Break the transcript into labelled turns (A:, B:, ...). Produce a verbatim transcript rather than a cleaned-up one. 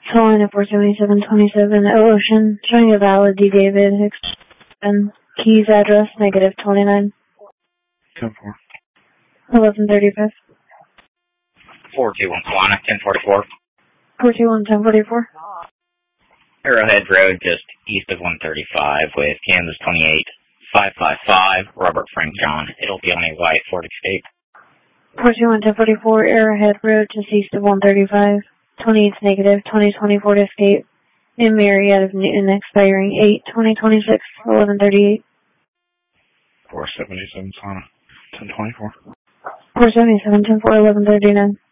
A: Calling at four seventy-seven twenty-seven Ocean, showing a valid D. David and Keys address, negative twenty-nine.
B: ten four.
A: eleven thirty-five.
C: four two one Solana, ten forty-four.
A: four two one, ten forty-four.
C: Arrowhead Road, just east of one thirty-five with Kansas twenty-eight five five five, Robert Frank John. It'll be on a white Ford Escape.
A: four two one, ten forty-four, Arrowhead Road, just east of one thirty-five. twenty-eight negative, twenty twenty Ford Escape. In Marietta of Newton, expiring eight twenty twenty-six, eleven thirty-eight.
B: four seventy-seven Solana, ten twenty-four.
A: four seventy-seven, ten four, eleven thirty-nine.